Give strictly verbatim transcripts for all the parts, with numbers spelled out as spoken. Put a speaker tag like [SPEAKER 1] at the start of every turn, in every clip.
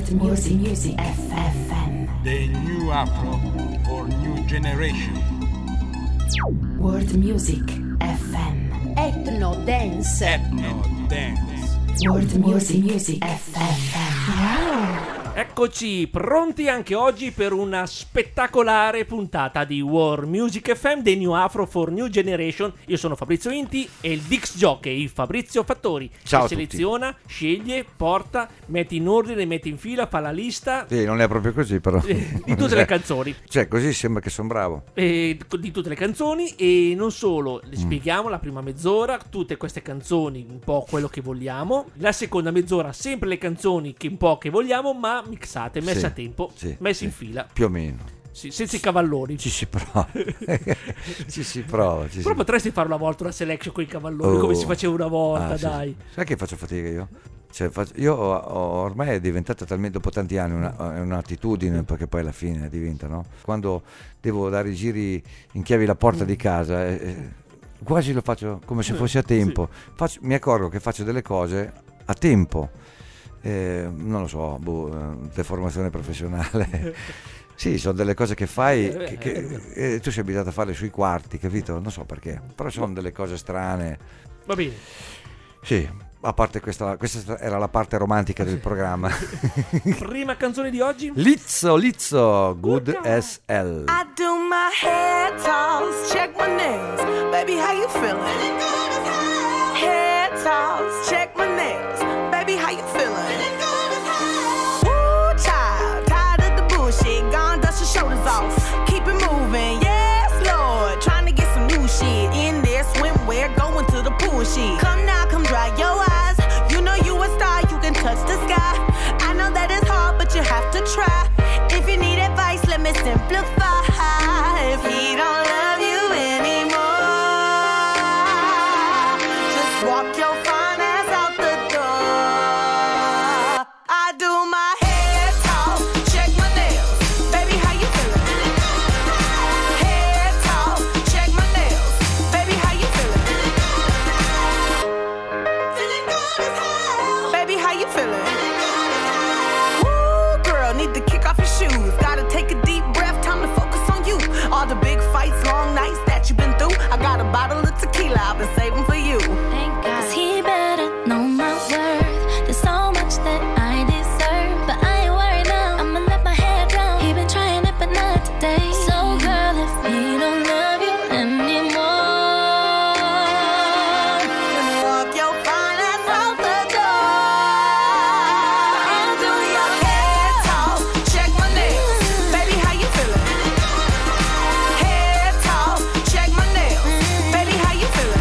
[SPEAKER 1] World Music Music F M.
[SPEAKER 2] The new Afro for new generation.
[SPEAKER 1] World Music F M.
[SPEAKER 3] Ethno Dance.
[SPEAKER 2] Ethno Dance.
[SPEAKER 1] World Music Music F M. Wow.
[SPEAKER 4] Eccoci pronti anche oggi per una spettacolare puntata di World Music F M, The New Afro for New Generation. Io sono Fabrizio Inti e il Dix Jockey, Fabrizio Fattori.
[SPEAKER 5] Ciao
[SPEAKER 4] che
[SPEAKER 5] a tutti.
[SPEAKER 4] seleziona, sceglie, porta, mette in ordine, mette in fila, fa la lista
[SPEAKER 5] Sì, non è proprio così però.
[SPEAKER 4] eh, di tutte le canzoni.
[SPEAKER 5] Cioè, così sembra che sono bravo.
[SPEAKER 4] E di tutte le canzoni, e non solo, le spieghiamo la prima mezz'ora, tutte queste canzoni, un po' quello che vogliamo. La seconda mezz'ora, sempre le canzoni che un po' che vogliamo, ma mixate, messe
[SPEAKER 5] Sì,
[SPEAKER 4] a tempo,
[SPEAKER 5] sì,
[SPEAKER 4] messe
[SPEAKER 5] sì.
[SPEAKER 4] in fila.
[SPEAKER 5] Più o meno.
[SPEAKER 4] Sì, senza i cavalloni.
[SPEAKER 5] Ci si prova. ci si prova. Ci
[SPEAKER 4] Però
[SPEAKER 5] si...
[SPEAKER 4] potresti fare una volta una selection con i cavalloni,
[SPEAKER 5] Oh.
[SPEAKER 4] come si faceva una volta,
[SPEAKER 5] Ah, sì.
[SPEAKER 4] dai.
[SPEAKER 5] Sai che faccio fatica io? Cioè, faccio... Io ho, ho- ormai è diventata talmente, dopo tanti anni, una, è un'attitudine, perché poi alla fine diventa, no? Quando devo dare i giri in chiavi la porta di casa, eh, eh, quasi lo faccio come se fosse a tempo. Faccio- mi accorgo che faccio delle cose a tempo. Eh, non lo so, boh, eh, deformazione professionale. Sì, sono delle cose che fai che, che, eh, tu sei abituato a farle sui quarti, capito? Non so perché, però sono delle cose strane.
[SPEAKER 4] Va bene.
[SPEAKER 5] Sì, a parte questa, questa era la parte romantica del programma.
[SPEAKER 4] Prima canzone di oggi.
[SPEAKER 5] Lizzo, Lizzo, Good S L.
[SPEAKER 6] I do my hair toss, check my nails. Baby, how you feeling? Hair toss, check my nails. Baby, how you feeling? Woo, child, tired of the bullshit. Gone, dust your shoulders off. Keep it moving, yes, Lord. Trying to get some new shit in there, swimwear, going to the pool shit. Come now, come dry your eyes. You know you a star, you can touch the sky. I know that it's hard, but you have to try. If you need advice, let me simplify. If he don't love you anymore, just walk your fine ass out the door. I do my hair talk, check my nails. Baby, how you feeling? Hair talk, check my nails. Baby, how you feeling? Feeling good as hell. Baby, how you feeling? Woo, girl, need to kick off your shoes. Gotta take a deep breath, time to focus on you. All the big fights, long nights that you've been through. I got a bottle of tequila I've been saving for you.
[SPEAKER 7] Thank God. 'Cause he better know my worth. There's so much that I deserve, but I ain't worried now. I'ma let my hair down. He been trying it, but not today. So girl, if he don't love you anymore,
[SPEAKER 6] Walk your fine ass out the door. I do your hair talk, check my nails. Baby, how you feeling? Hair talk, check my nails. Baby, how you feeling?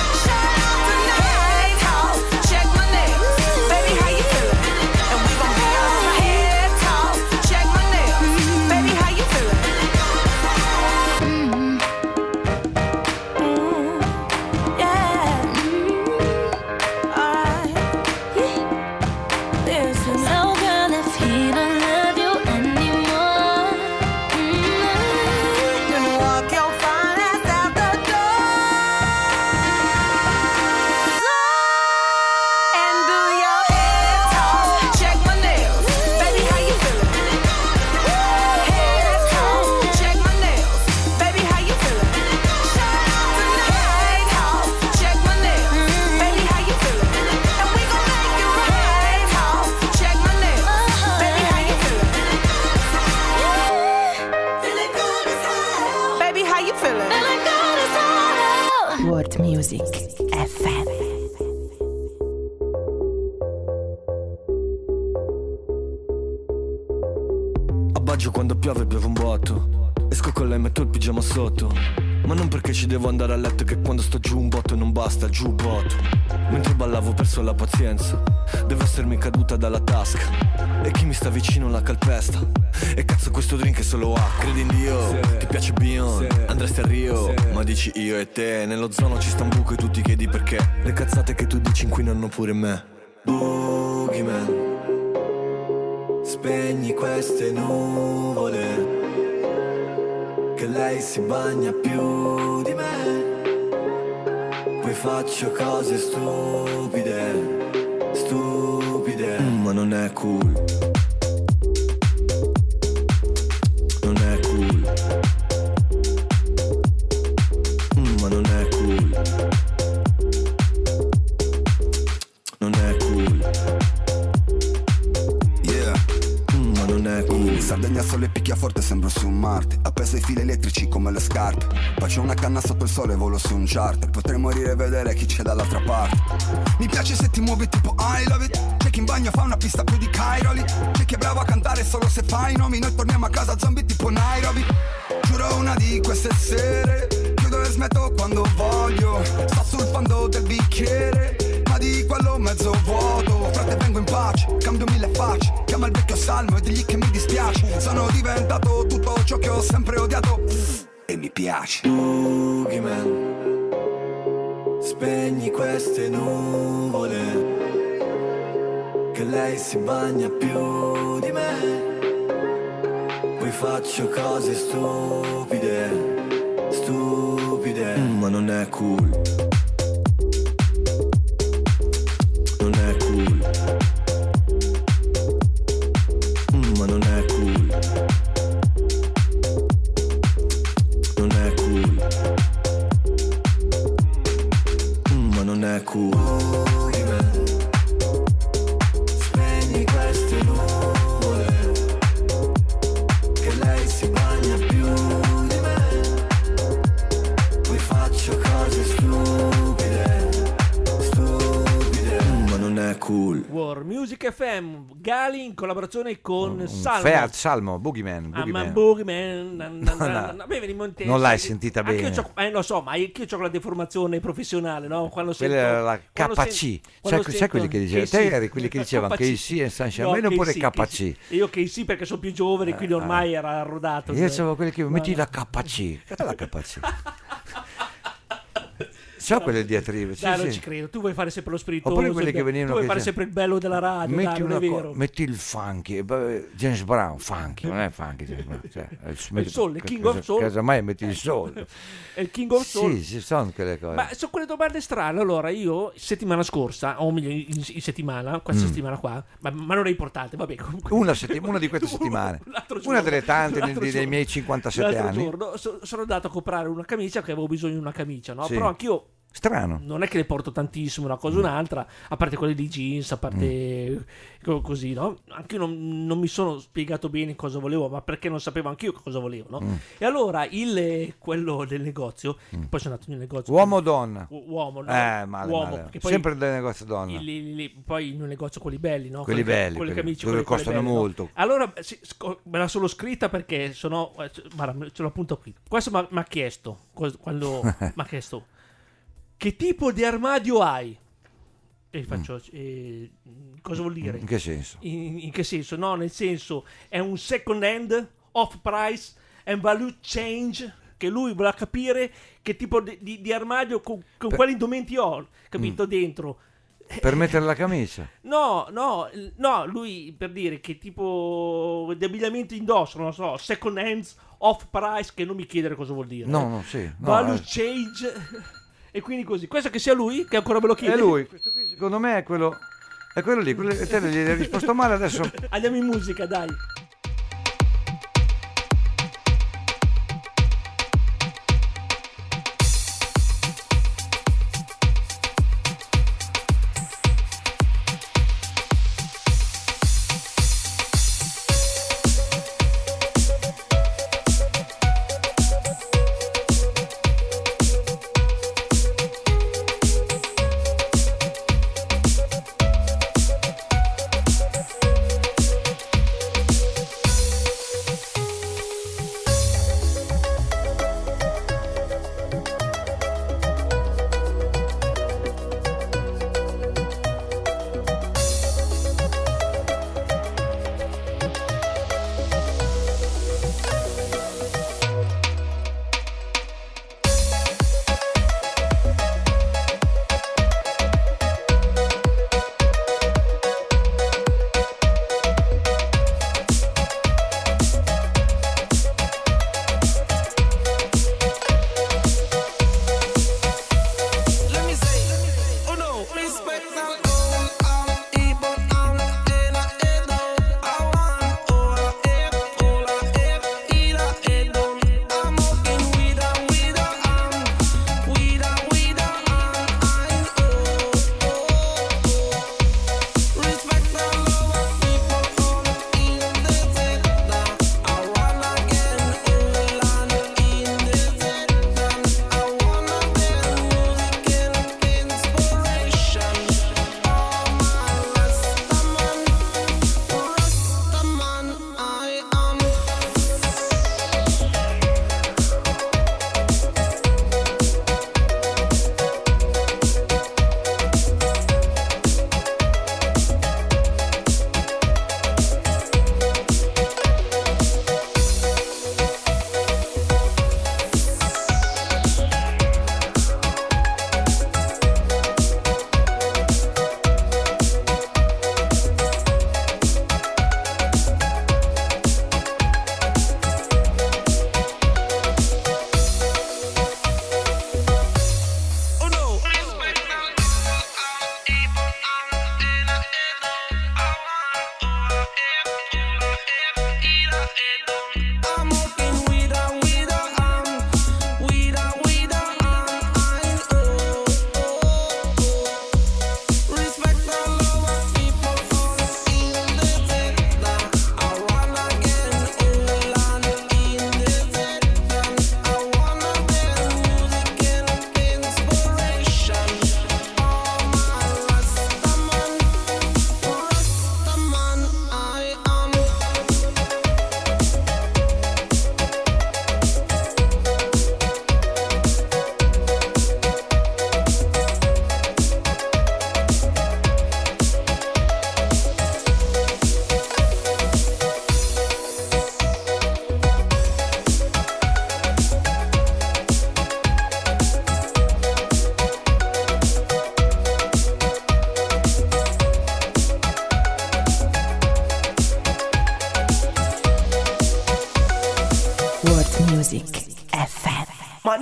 [SPEAKER 6] Hair talk, check my nails. Baby, how you feeling? And we gon' be on hair talk, check my nails. Baby, how you feeling? Mm, yeah. Alright. Listen.
[SPEAKER 7] so girl, if he don't love you anymore, mm,
[SPEAKER 6] Then walk your fine ass out the door. And do your hair talk, check my nails. Baby, how you feeling? Hair talk, check my nails. Baby, how you feeling? Hair talk, check my nails. Baby, how you feeling? And we gon' make it right. Hair talk, check my nails. Baby, how you feeling? Feeling good as hell. Baby, how you feeling?
[SPEAKER 7] feeling good as hell.
[SPEAKER 1] World Music F M.
[SPEAKER 8] A Baggio quando piove piove un botto. Esco con lei, metto il pigiama sotto. Ma non perché ci devo andare a letto, che quando sto giù un botto non basta, giù botto. Mentre ballavo ho perso la pazienza. Deve essermi caduta dalla tasca. E chi mi sta vicino la calpesta. E cazzo questo drink è solo acqua. Credi in Dio, ti piace Beyond, andresti a Rio, ma dici io e te. Nello zono ci sta un buco e tu ti chiedi perché. Le cazzate che tu dici inquinano pure me. Boogeyman, spegni queste nuvole, che lei si bagna più di me. Poi faccio cose stupide, stupide, mm, ma non è cool.
[SPEAKER 3] picchia forte, sembro su Marte. Appeso ai fili elettrici come le scarpe. Faccio una canna sotto il sole, volo su un charter. Potrei morire e vedere chi c'è dall'altra parte. Mi piace se ti muovi tipo I love it. C'è chi in bagno fa una pista più di Cairoli. C'è chi è bravo a cantare solo se fa i nomi. Noi torniamo a casa zombie tipo Nairobi. Giuro una di queste sere chiudo e smetto quando voglio. Sto sul fondo del bicchiere, ma di quello mezzo vuoto. Frate vengo in pace, cambio mille facce. Chiama il vecchio salmo e digli che mi dispiace. Sono diventato tutto ciò che ho sempre odiato e mi piace.
[SPEAKER 8] Boogeyman, spegni queste nuvole, che lei si bagna più di me. Poi faccio cose stupide, stupide, mm, ma non è cool. Non è cool. Mm, ma non è cool. Non è cool. Mm, ma non è cool. Spegni queste nuvole, che lei si bagna più di me. Poi faccio cose stupide, stupide, mm, ma non è cool.
[SPEAKER 4] War Music F M, Gali in collaborazione con
[SPEAKER 5] Un
[SPEAKER 4] Salmo.
[SPEAKER 5] Fiat Salmo, Boogeyman,
[SPEAKER 4] Ah, ma
[SPEAKER 5] Boogeyman.
[SPEAKER 4] Boogeyman, na, na, na,
[SPEAKER 5] No,
[SPEAKER 4] na, vedi, Monte-
[SPEAKER 5] non l'hai sentita
[SPEAKER 4] Anche
[SPEAKER 5] bene.
[SPEAKER 4] io c'ho- eh, lo so, ma anche io ho la deformazione professionale, no? Quando
[SPEAKER 5] Quella
[SPEAKER 4] sento,
[SPEAKER 5] era la
[SPEAKER 4] quando
[SPEAKER 5] K C.
[SPEAKER 4] sen-
[SPEAKER 5] Sai,
[SPEAKER 4] quando
[SPEAKER 5] sai
[SPEAKER 4] sento-
[SPEAKER 5] quelli che dicevano?
[SPEAKER 4] K
[SPEAKER 5] Te
[SPEAKER 4] C.
[SPEAKER 5] eri quelli che dicevano
[SPEAKER 4] K C.
[SPEAKER 5] K C e Sunshine,
[SPEAKER 4] No,
[SPEAKER 5] almeno
[SPEAKER 4] K
[SPEAKER 5] pure
[SPEAKER 4] C,
[SPEAKER 5] K
[SPEAKER 4] K
[SPEAKER 5] C.
[SPEAKER 4] C. Io K C perché sono più giovane, quindi ormai era rodato.
[SPEAKER 5] Io avevo quelli che
[SPEAKER 4] No,
[SPEAKER 5] metti
[SPEAKER 4] no.
[SPEAKER 5] la K C. Che è la K C? So quelle diatribe, sì,
[SPEAKER 4] Dai, non
[SPEAKER 5] sì.
[SPEAKER 4] ci credo. Tu vuoi fare sempre lo spiritoso.
[SPEAKER 5] Oppure quelli che
[SPEAKER 4] tu
[SPEAKER 5] venivano
[SPEAKER 4] vuoi
[SPEAKER 5] che
[SPEAKER 4] fare
[SPEAKER 5] dicevano,
[SPEAKER 4] sempre il bello della radio,
[SPEAKER 5] metti,
[SPEAKER 4] dai, non
[SPEAKER 5] una
[SPEAKER 4] è
[SPEAKER 5] co-
[SPEAKER 4] vero.
[SPEAKER 5] metti il funky, eh, beh, James Brown, funky, non è funky. James Brown, cioè,
[SPEAKER 4] Il soul, il King
[SPEAKER 5] casa-
[SPEAKER 4] of Soul.
[SPEAKER 5] Casomai metti il soul.
[SPEAKER 4] È il King of Soul.
[SPEAKER 5] Sì, ci sono quelle cose.
[SPEAKER 4] Ma sono quelle domande strane. Allora, io settimana scorsa, o meglio, in, in settimana, questa
[SPEAKER 5] Mm.
[SPEAKER 4] settimana qua, ma, ma non è importante, vabbè. Comunque.
[SPEAKER 5] Una, setti- una di queste settimane,
[SPEAKER 4] L'altro
[SPEAKER 5] una
[SPEAKER 4] giorno-
[SPEAKER 5] delle tante
[SPEAKER 4] l'altro
[SPEAKER 5] dei, dei
[SPEAKER 4] giorno-
[SPEAKER 5] miei cinquantasette
[SPEAKER 4] l'altro
[SPEAKER 5] anni.
[SPEAKER 4] giorno so- sono andato a comprare una camicia, che avevo bisogno di una camicia, no?
[SPEAKER 5] Sì.
[SPEAKER 4] Però anch'io
[SPEAKER 5] Strano.
[SPEAKER 4] non è che le porto tantissimo, una cosa o un'altra, a parte quelle di jeans, a parte co- così, no? Anche io non, non mi sono spiegato bene cosa volevo, ma perché non sapevo anch'io cosa volevo, no?
[SPEAKER 5] Mm.
[SPEAKER 4] E allora il quello del negozio, poi sono andato nel negozio.
[SPEAKER 5] Uomo o donna?
[SPEAKER 4] U- uomo, no?
[SPEAKER 5] Eh, male,
[SPEAKER 4] Uomo,
[SPEAKER 5] male.
[SPEAKER 4] perché poi
[SPEAKER 5] Sempre del negozio donna.
[SPEAKER 4] i- li- li- poi in un negozio quelli belli, no?
[SPEAKER 5] Quelli
[SPEAKER 4] Con le-
[SPEAKER 5] belli,
[SPEAKER 4] con le
[SPEAKER 5] quelli
[SPEAKER 4] camicie,
[SPEAKER 5] dove
[SPEAKER 4] quelle- quelle
[SPEAKER 5] costano
[SPEAKER 4] belle, no?
[SPEAKER 5] molto.
[SPEAKER 4] Allora sì, sco- me la sono scritta perché sono eh, c- guarda, ce l'ho appunto qui. Questo mi ha chiesto cos- quando mi ha chiesto che tipo di armadio hai? E gli faccio eh, cosa vuol dire?
[SPEAKER 5] In che senso?
[SPEAKER 4] In, in che senso? No, nel senso è un second hand, off price and value change, che lui voleva capire che tipo di, di- di armadio con, con
[SPEAKER 5] Per-
[SPEAKER 4] quali indumenti ho, capito, dentro.
[SPEAKER 5] Per mettere la camicia?
[SPEAKER 4] No, no, no, lui per dire che tipo di abbigliamento indosso, non lo so, second hands, off price, che non mi chiedere cosa vuol dire.
[SPEAKER 5] No,
[SPEAKER 4] eh.
[SPEAKER 5] no, sì. no,
[SPEAKER 4] Value
[SPEAKER 5] eh.
[SPEAKER 4] change. E quindi così. Questo che sia lui, che ancora me lo chiede.
[SPEAKER 5] È lui. Questo qui secondo me è quello. È quello lì. Quello, te gli hai risposto male adesso.
[SPEAKER 4] Andiamo in musica, dai.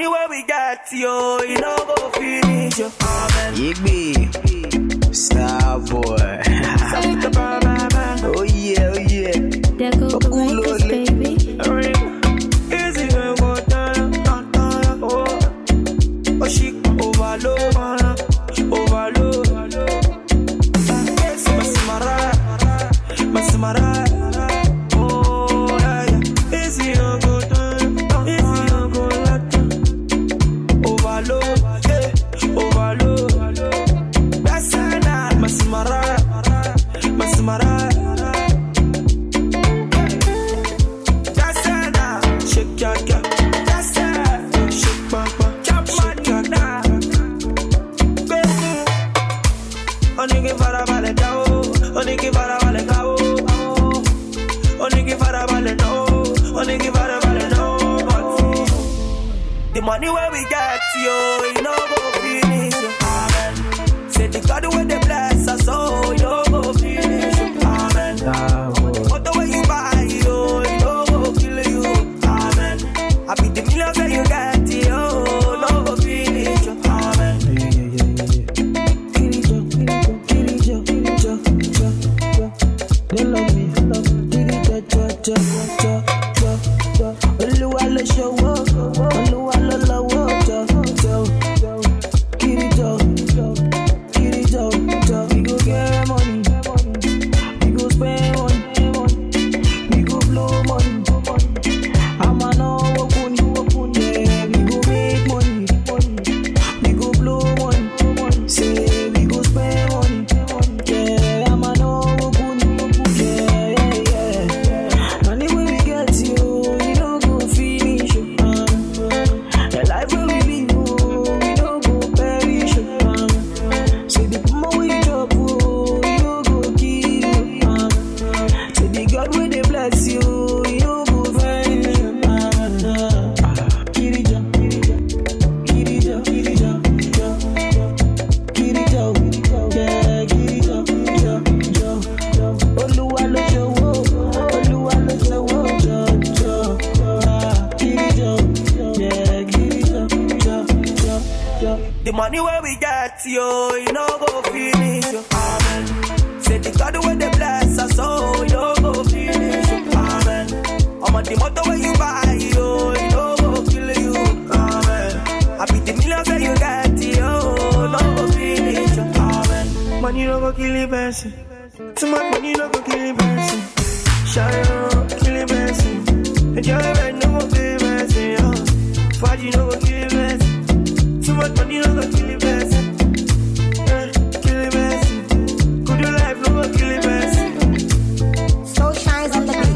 [SPEAKER 9] money where we got yo, you know go finish yo. Amen.
[SPEAKER 10] Yigby, star boy. Oh yeah, oh yeah.
[SPEAKER 7] There go the records, baby.
[SPEAKER 9] Easy when go down, down, down, oh. Oh she overload, overload. Yes, Masimara, Masimara. Oh yeah, yeah. Easy when go down, easy when go down. Overload, yeah, overload. That's it, Masimara, Masimara.
[SPEAKER 11] The money where we get yo, you know go finish yo. Amen. Say the God where they bless us, oh, you know go finish yo. Amen. What the way you buy yo, you know go kill you. Amen. I be the millions that you get yo, no go finish yo. Amen. Kill it yo, kill it yo, kill it yo, kill it yo. They love me, kill it yo, yo, yo, yo, yo. Oluwa lo show up, Oluwa lo love up, yo, yo, yo. Kill it yo, kill it yo, yo. We go get money, we go spend money, we go blow money. I'ma know what money, yeah. We go make money, we go blow money. Say we go spend money, yeah. I'ma know what money, yeah, yeah, yeah. Money when we get you, you know go finish you. Uh, the life where we live, oh, we don't go perish. Uh, say the more we drop, oh, you don't go kill you. Uh, say the God when they bless you, you don't go vanish. Uh, uh, Kirija, Kirija, Kirija, Kirija, Kirija, yeah, Kirija, yeah, yeah. Oluwa lo show, Oluwa lo show, yeah, yeah. Kirija, yeah, Kirija, yeah, yeah. The money where we get yo, you know go finish yo. Amen. Say the God where they bless us, oh, you know go finish yo. Amen. I'm on the motor where you buy yo, you know go kill you. Amen. I be the millions that you get yo, no go finish yo. Amen. Money no go kill the person. Too much money no go kill the person. Shine kill the person. Enjoyment no go kill the person. yo. Party no go kill the person. Too much money no go kill the person. Eh, kill the person. Good life no go kill the person.
[SPEAKER 12] So shines on the beat.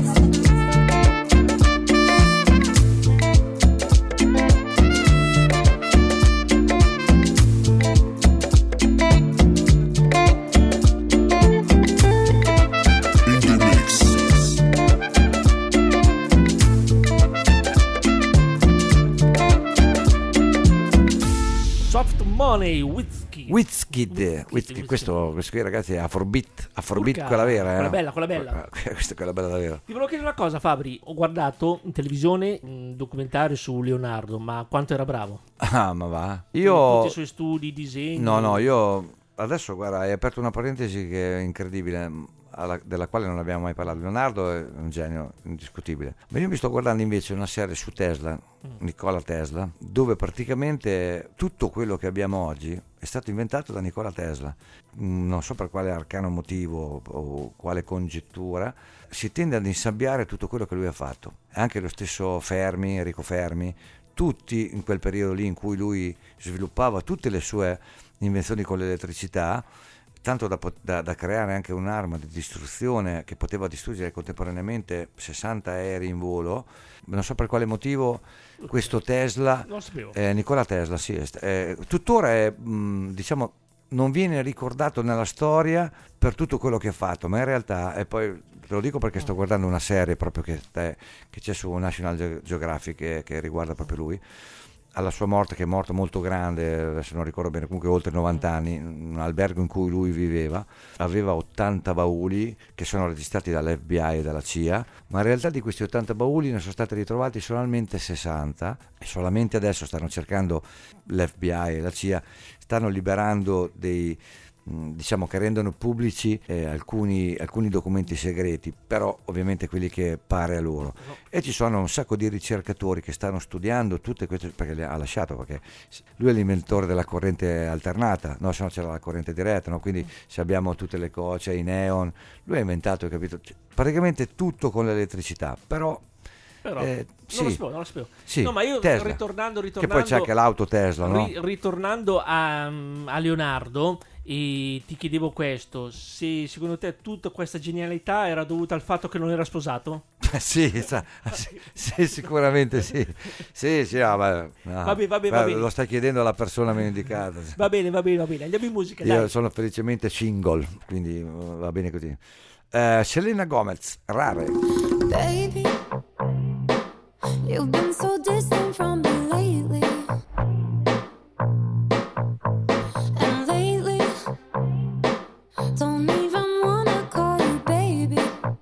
[SPEAKER 4] Soft Money, Wizkid.
[SPEAKER 5] Wizkid, Wizkid, questo, questo qui ragazzi è Afrobeat, Afrobeat
[SPEAKER 4] Urca,
[SPEAKER 5] quella vera, eh?
[SPEAKER 4] quella bella, quella bella.
[SPEAKER 5] Questa è quella bella davvero.
[SPEAKER 4] Ti volevo chiedere una cosa, Fabri. Ho guardato in televisione un documentario su Leonardo, ma quanto era bravo.
[SPEAKER 5] Ah, ma va. Io
[SPEAKER 4] Tutti i suoi studi, disegni.
[SPEAKER 5] No, no, io adesso guarda, hai aperto una parentesi che è incredibile, alla- della quale non abbiamo mai parlato. Leonardo è un genio indiscutibile. Ma io mi sto guardando invece una serie su Tesla, Nikola Tesla, dove praticamente tutto quello che abbiamo oggi è stato inventato da Nikola Tesla. Mm, Non so per quale arcano motivo o quale congettura, si tende ad insabbiare tutto quello che lui ha fatto. Anche lo stesso Fermi, Enrico Fermi, tutti in quel periodo lì in cui lui sviluppava tutte le sue invenzioni con l'elettricità, tanto da, pot- da- da creare anche un'arma di distruzione che poteva distruggere contemporaneamente sessanta aerei in volo. Non so per quale motivo questo Tesla,
[SPEAKER 4] Non lo sapevo.
[SPEAKER 5] eh, Nikola Tesla, sì, è st- è- tuttora è, mh, diciamo, non viene ricordato nella storia per tutto quello che ha fatto, ma in realtà, e poi te lo dico perché sto guardando una serie proprio che, eh, che c'è su National Ge- Geographic che, che riguarda proprio lui. alla sua morte, che è morto molto grande, adesso non ricordo bene, comunque oltre novanta anni, un albergo in cui lui viveva, aveva ottanta bauli che sono registrati dall'F B I e dalla C I A, ma in realtà di questi ottanta bauli ne sono stati ritrovati solamente sessanta, e solamente adesso stanno cercando, l'F B I e la C I A stanno liberando dei, diciamo, che rendono pubblici eh, alcuni, alcuni documenti segreti, però ovviamente quelli che pare a loro. No. E ci sono un sacco di ricercatori che stanno studiando tutte queste, perché le ha lasciato, perché lui è l'inventore della corrente alternata, no, se no c'era la corrente diretta, no? Quindi se abbiamo tutte le cose, i neon, lui ha inventato, capito, praticamente tutto con l'elettricità, però
[SPEAKER 4] Però,
[SPEAKER 5] eh,
[SPEAKER 4] non
[SPEAKER 5] sì,
[SPEAKER 4] lo sapevo, non lo sapevo.
[SPEAKER 5] sì,
[SPEAKER 4] No, ma io
[SPEAKER 5] Tesla.
[SPEAKER 4] ritornando, ritornando,
[SPEAKER 5] che poi c'è anche l'auto Tesla, no?
[SPEAKER 4] ri- ritornando a, a Leonardo, e ti chiedevo questo: se secondo te tutta questa genialità era dovuta al fatto che non era sposato?
[SPEAKER 5] sì, sa, sì, sì, sicuramente sì. Sì, sì, no, ma, no.
[SPEAKER 4] Vabbè, vabbè, va bene.
[SPEAKER 5] Lo stai chiedendo alla persona meno indicata.
[SPEAKER 4] Va bene, va bene, va bene. Andiamo in musica,
[SPEAKER 5] Io
[SPEAKER 4] dai.
[SPEAKER 5] sono felicemente single, quindi uh, va bene così. Uh, Selena Gomez, Rare.
[SPEAKER 7] Baby, you've been so distant from me lately. And lately, don't even wanna call you baby.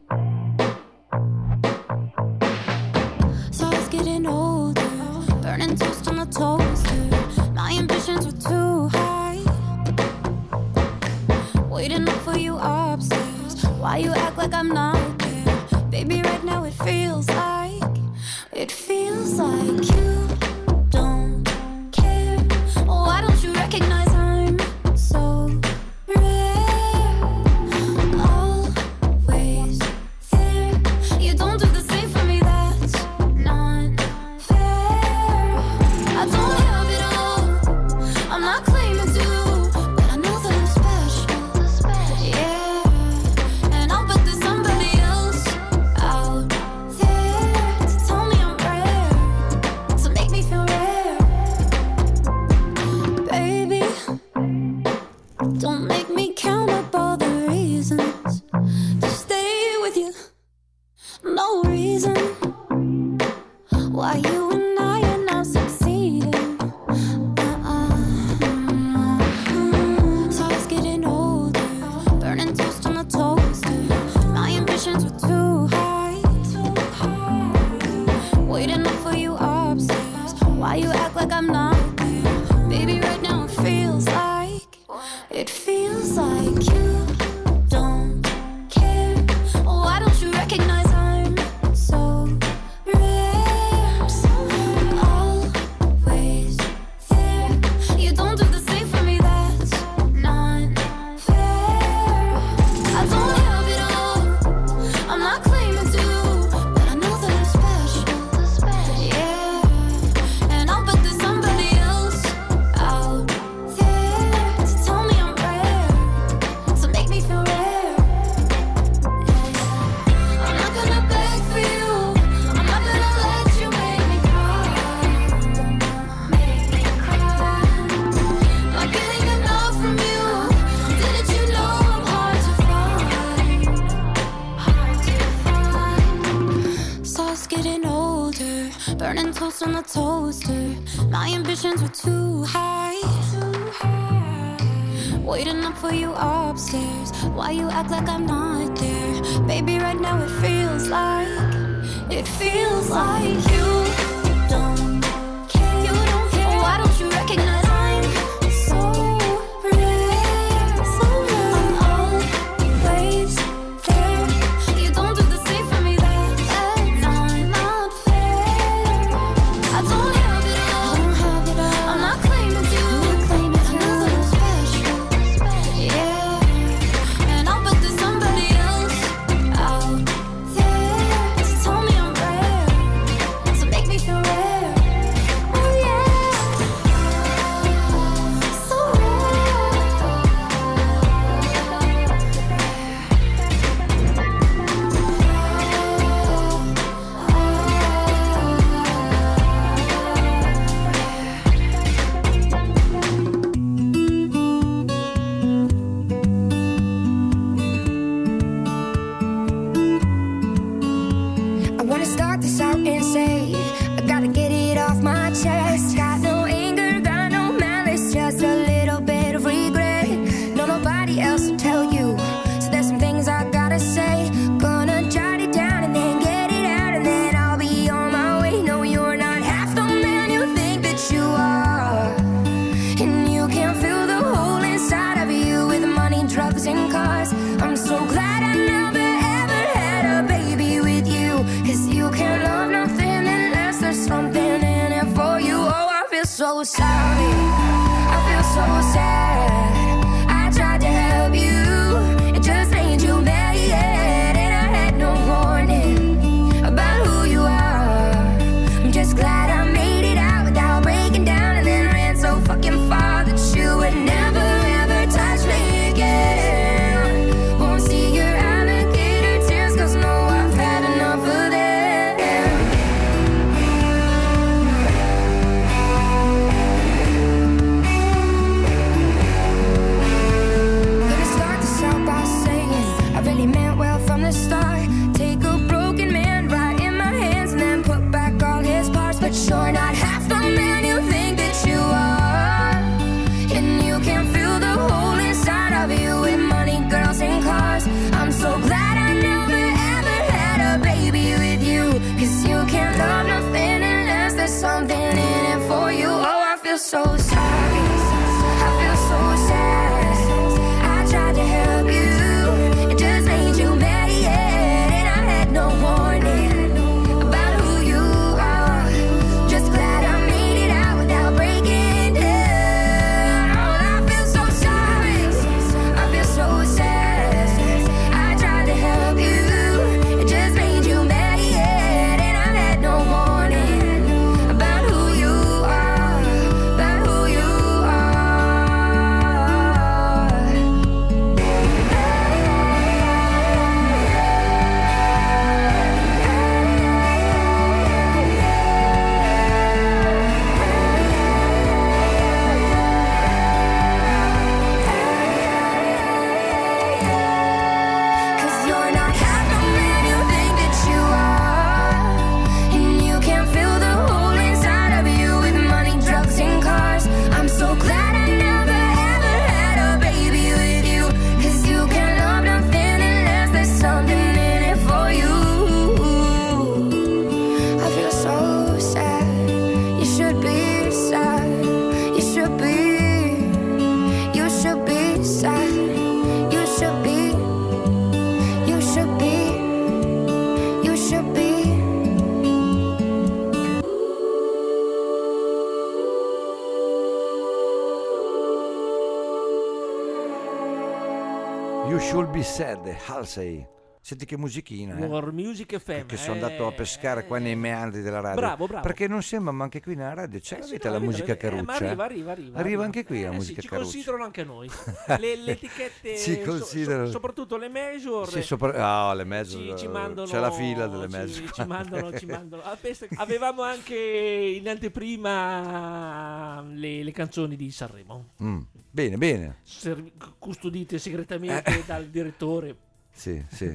[SPEAKER 7] So I was getting older, burning toast on the toaster. My ambitions were too high, waiting up for you upstairs. Why you act like I'm not there? Baby, right now it feels like, it feels like you don't care. Why don't you recognize I'm so rare? Always there. You don't do the same for me, that's not fair. I don't have it all, I'm not claiming to, but I know that I'm special, yeah. And I'll bet there's somebody else out there to tell me I'm rare, to make me feel rare. Baby, don't make me count up all the reasons to stay with you. No reason why you and I are not succeeding. Uh-uh. So I was getting older, burning toast on the toaster. My ambitions were too high, waiting up for you upstairs. Why you act like I'm not there? Baby, right now it feels like, it feels like you don't care. Why don't you recognize I'm so rare? Always there. You don't do the same for me, that's not fair. I don't have it all, I'm not claiming to, but I know that I'm special, yeah. And I'll bet there's somebody else out there to tell me I'm rare, to make me feel rare. I'm not gonna beg for you, I'm not gonna let you make me cry, make me cry. Not getting enough from you, didn't you know I'm hard to find, hard to find. So I was getting older, burning toast on the toaster. My ambitions were too high, waiting up for you upstairs. Why you act like I'm not there? Baby, right now it feels like, it feels like you don't care. You don't care. Why don't you recognize I'm so rare? So rare. I'm always there. You don't do the same for me, that's not, not fair. I don't have it all, I don't have it all. I'm not claiming to, claiming to. I know that I'm special, yeah. And I'll bet there's somebody else out there to tell me I'm rare, to make me
[SPEAKER 5] You Should Be Sad, Halsey. Senti che musichina, eh?
[SPEAKER 4] War Music F M.
[SPEAKER 5] Che sono andato a pescare qua nei meandri della radio.
[SPEAKER 4] Bravo, bravo.
[SPEAKER 5] Perché non sembra, ma anche qui nella radio c'è,
[SPEAKER 4] Eh, sì,
[SPEAKER 5] avete
[SPEAKER 4] no,
[SPEAKER 5] la
[SPEAKER 4] arriva,
[SPEAKER 5] musica
[SPEAKER 4] arriva,
[SPEAKER 5] Caruccia.
[SPEAKER 4] eh, ma arriva, arriva, arriva,
[SPEAKER 5] Arriva anche qui la
[SPEAKER 4] Eh,
[SPEAKER 5] musica
[SPEAKER 4] sì, ci
[SPEAKER 5] Caruccia.
[SPEAKER 4] considerano anche noi. Le, le etichette,
[SPEAKER 5] Ci
[SPEAKER 4] so-
[SPEAKER 5] considerano.
[SPEAKER 4] so- soprattutto le major.
[SPEAKER 5] Sì, sopra- oh, le major,
[SPEAKER 4] Ci, ci mandano,
[SPEAKER 5] c'è la fila delle
[SPEAKER 4] ci-
[SPEAKER 5] major.
[SPEAKER 4] Ci, mandano, ci mandano. Ah, pensa- Avevamo anche in anteprima le, le canzoni di Sanremo.
[SPEAKER 5] Mm, bene, bene.
[SPEAKER 4] Servi- custodite segretamente
[SPEAKER 5] Eh.
[SPEAKER 4] dal direttore.
[SPEAKER 5] Sì, sì.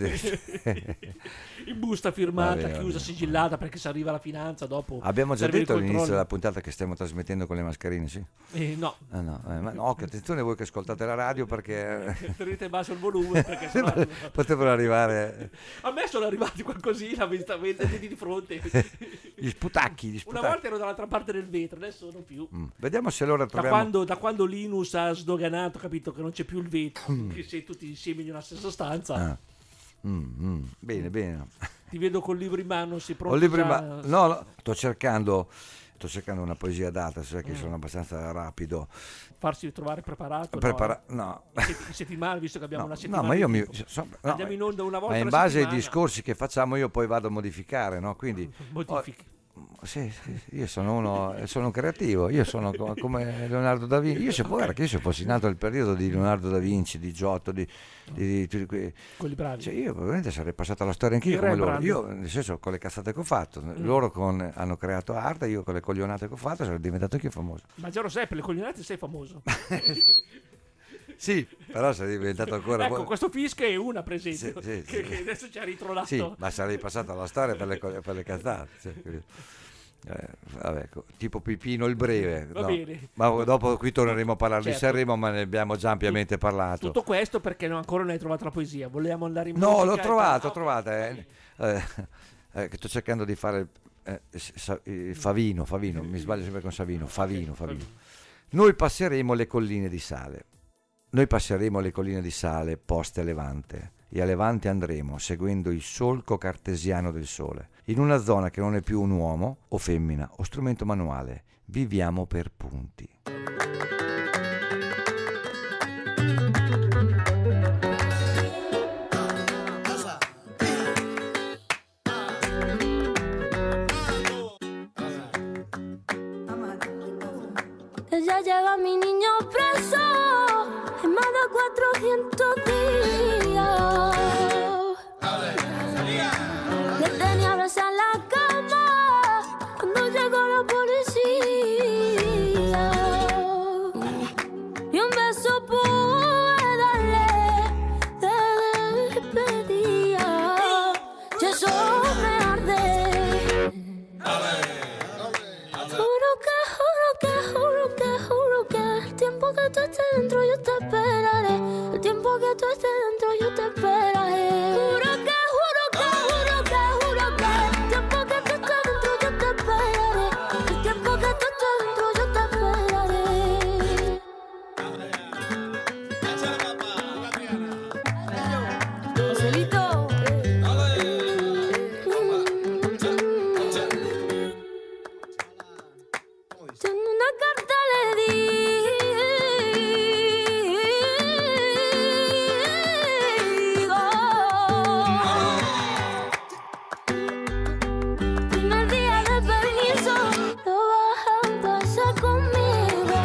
[SPEAKER 4] In busta firmata,
[SPEAKER 5] Vabbè,
[SPEAKER 4] chiusa,
[SPEAKER 5] vabbè.
[SPEAKER 4] sigillata, perché si arriva alla finanza dopo.
[SPEAKER 5] Abbiamo già
[SPEAKER 4] serve il
[SPEAKER 5] detto all'inizio
[SPEAKER 4] controllo.
[SPEAKER 5] della puntata che stiamo trasmettendo con le mascherine, sì?
[SPEAKER 4] Eh, no.
[SPEAKER 5] Ah, no, eh, ma no, che attenzione voi che ascoltate la radio perché
[SPEAKER 4] Tenete basso il volume perché sennò...
[SPEAKER 5] potrebbero arrivare
[SPEAKER 4] A me sono arrivati qualcosina, vedete di fronte.
[SPEAKER 5] gli sputacchi, gli
[SPEAKER 4] Una
[SPEAKER 5] sputacchi.
[SPEAKER 4] volta ero dall'altra parte del vetro, adesso non più.
[SPEAKER 5] Mm. Vediamo se allora
[SPEAKER 4] Da
[SPEAKER 5] troviamo...
[SPEAKER 4] quando, da quando Linus ha sdoganato, capito che non c'è più il vetro,
[SPEAKER 5] Mm.
[SPEAKER 4] che sei tutti insieme in una stessa stanza.
[SPEAKER 5] Ah. Mm, mm. Bene, bene.
[SPEAKER 4] Ti vedo col libro in mano, sei
[SPEAKER 5] Ho
[SPEAKER 4] pronto
[SPEAKER 5] il libro in
[SPEAKER 4] già-
[SPEAKER 5] ma- no, no, sto cercando sto cercando una poesia data, sai che
[SPEAKER 4] Mm.
[SPEAKER 5] sono abbastanza rapido.
[SPEAKER 4] farsi trovare preparato.
[SPEAKER 5] Prepara-
[SPEAKER 4] no.
[SPEAKER 5] no.
[SPEAKER 4] In set- in settimana, visto che abbiamo
[SPEAKER 5] No,
[SPEAKER 4] una settimana.
[SPEAKER 5] no, ma io
[SPEAKER 4] di
[SPEAKER 5] mi
[SPEAKER 4] tempo.
[SPEAKER 5] so- no,
[SPEAKER 4] Andiamo in onda una volta
[SPEAKER 5] ma in
[SPEAKER 4] alla
[SPEAKER 5] base ai
[SPEAKER 4] settimana.
[SPEAKER 5] discorsi che facciamo io poi vado a modificare, no? Quindi
[SPEAKER 4] Modifichi.
[SPEAKER 5] oh, sì, sì, io sono uno sono un creativo, io sono co- come Leonardo da Vinci. Io se guarda che io se fossi nato nel periodo di Leonardo da Vinci, di Giotto, di, di, di- di-
[SPEAKER 4] Quelli bravi.
[SPEAKER 5] cioè io probabilmente sarei passato alla storia anch'io
[SPEAKER 4] Il
[SPEAKER 5] come loro.
[SPEAKER 4] Rembrandt.
[SPEAKER 5] Io, nel senso, con le cazzate che ho fatto, loro con- hanno creato arte, io con le coglionate che ho fatto sarei diventato anch'io famoso.
[SPEAKER 4] Ma già lo sai, per le coglionate sei famoso.
[SPEAKER 5] Sì, però sarei diventato ancora
[SPEAKER 4] Ecco,
[SPEAKER 5] buono.
[SPEAKER 4] questo fischio è una, per esempio,
[SPEAKER 5] Sì, sì,
[SPEAKER 4] che,
[SPEAKER 5] sì.
[SPEAKER 4] che adesso ci ha ritrovato.
[SPEAKER 5] Sì, ma sarei passato alla storia per le, co- per le cazzate. Sì, capito? Eh, vabbè, co- tipo Pipino il breve.
[SPEAKER 4] Va
[SPEAKER 5] no.
[SPEAKER 4] bene.
[SPEAKER 5] Ma dopo qui torneremo a parlare
[SPEAKER 4] Certo.
[SPEAKER 5] di Sanremo, ma ne abbiamo già ampiamente parlato.
[SPEAKER 4] Tutto questo perché no, ancora non hai trovato la poesia. Volevamo andare in
[SPEAKER 5] No,
[SPEAKER 4] musica
[SPEAKER 5] l'ho
[SPEAKER 4] e-
[SPEAKER 5] trovato,
[SPEAKER 4] Ah,
[SPEAKER 5] ho trovato. Eh, eh, eh, che sto cercando di fare eh, sa- eh, Favino, Favino, mi sbaglio sempre con Savino, Favino, Favino. Noi passeremo le colline di sale. Noi passeremo le colline di sale poste a levante e a levante andremo seguendo il solco cartesiano del sole, in una zona che non è più un uomo o femmina o strumento manuale. Viviamo per punti.
[SPEAKER 7] Que ya llega mi niño preso en más de cuatrocientos días. Le tenía abrazado en la cama cuando llegó la policía. Y un beso pude darle de despedida. Y eso me arde. Juro que, juro que, juro que, juro que el tiempo que tú estés dentro yo te esperaré. El tiempo que tú estés dentro yo te esperaré. Juro que, juro que, juro que, juro que el tiempo que tú estés dentro yo te esperaré. El tiempo que tú estés dentro yo te esperaré. Joselito. Yo en una carta le digo, primer día de permiso, lo vas a pasar conmigo.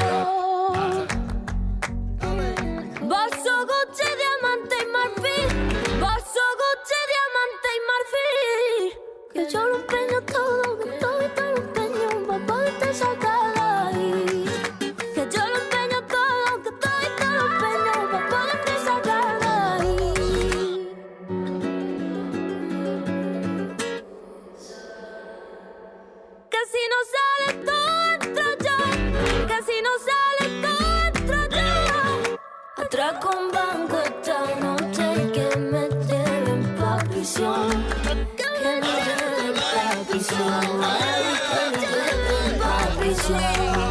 [SPEAKER 7] Bolso, Gucci, diamante y marfil, bolso, Gucci, diamante y marfil, que yo lo empeño todo, que todo y te lo empeño pa' poderte sacar de ahí. Que yo lo empeño todo, que todo y te lo empeño pa' poderte sacar de ahí. Que si no sale todo entro yo, que si no sale todo entro yo. Atraco un banco esta noche y que me lleven pa' prisión. Que me lleven pa' prisión. Que me lleven pa' prisión.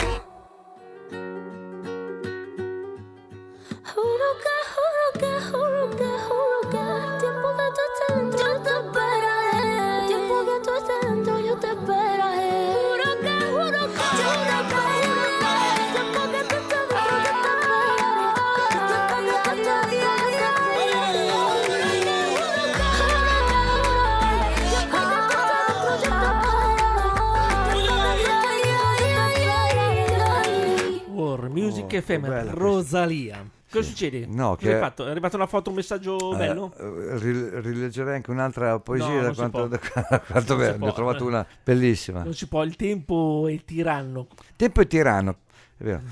[SPEAKER 7] Juro que, juro que, juro que, juro que el tiempo que tú estés dentro yo te esperaré. El tiempo que tú estés dentro yo te esperaré. Juro que, juro que, juro que, juro que el tiempo que tú estés dentro yo te esperaré. El tiempo que tú estés dentro yo te esperaré.
[SPEAKER 4] Music
[SPEAKER 5] Oh,
[SPEAKER 4] F M,
[SPEAKER 5] bella
[SPEAKER 4] Rosalia. Cosa
[SPEAKER 5] Sì.
[SPEAKER 4] succede?
[SPEAKER 5] No,
[SPEAKER 4] Cosa
[SPEAKER 5] che-
[SPEAKER 4] hai fatto? È arrivata una foto, un messaggio bello?
[SPEAKER 5] Eh, ri- rileggerei anche un'altra poesia
[SPEAKER 4] No,
[SPEAKER 5] da
[SPEAKER 4] non si
[SPEAKER 5] quanto,
[SPEAKER 4] può.
[SPEAKER 5] da quanto
[SPEAKER 4] Non si
[SPEAKER 5] bella. Ne
[SPEAKER 4] può.
[SPEAKER 5] ho trovato una bellissima.
[SPEAKER 4] Non si può, il tempo è tiranno.
[SPEAKER 5] Tempo è tiranno, è vero.